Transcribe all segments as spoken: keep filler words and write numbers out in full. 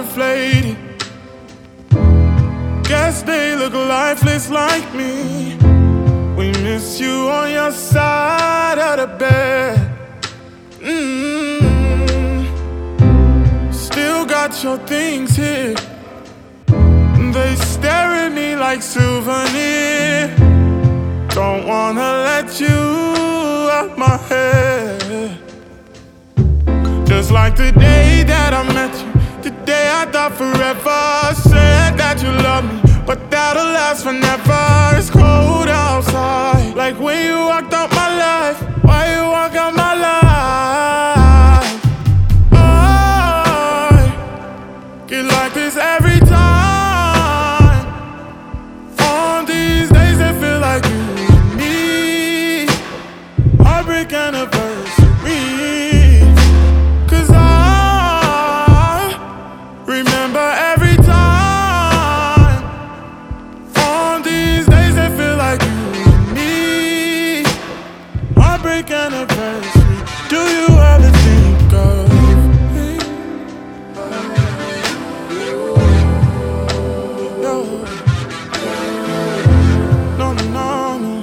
deflated. Guess they look lifeless like me. We miss you on your side of the bed. Mm-hmm. Still got your things here. They stare at me like souvenir. Don't wanna let you out my head. Just like the day that I met you, the day I thought forever. Said that you love me, but that'll last forever. It's cold outside, like when you walked out my life. Why you walk out my life? I get like this every time. On these days that feel like you and me. Heartbreak anniversary. Cause I remember every time. On these days that feel like you and me. Heartbreak anniversary. Do you ever think of me? No, no, no, no.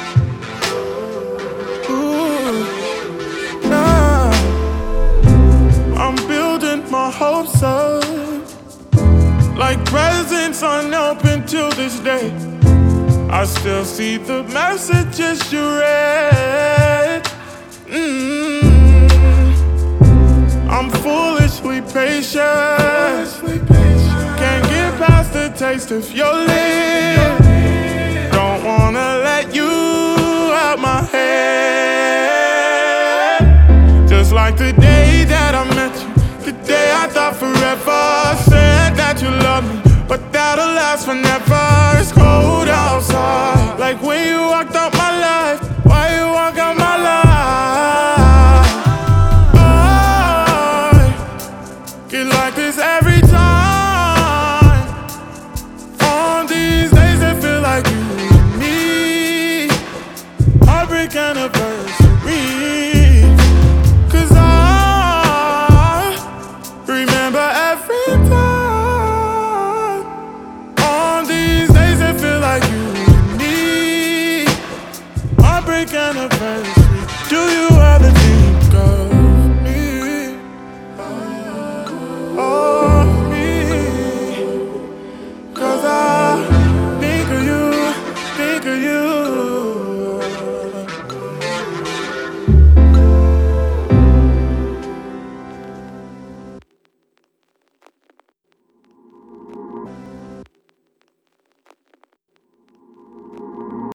Ooh, nah. I'm building my hopes up, like presents unopened till this day. I still see the messages you read. Mm-hmm. I'm foolishly patient. Can't get past the taste of your lips. Don't wanna let you out my head. Just like the day that I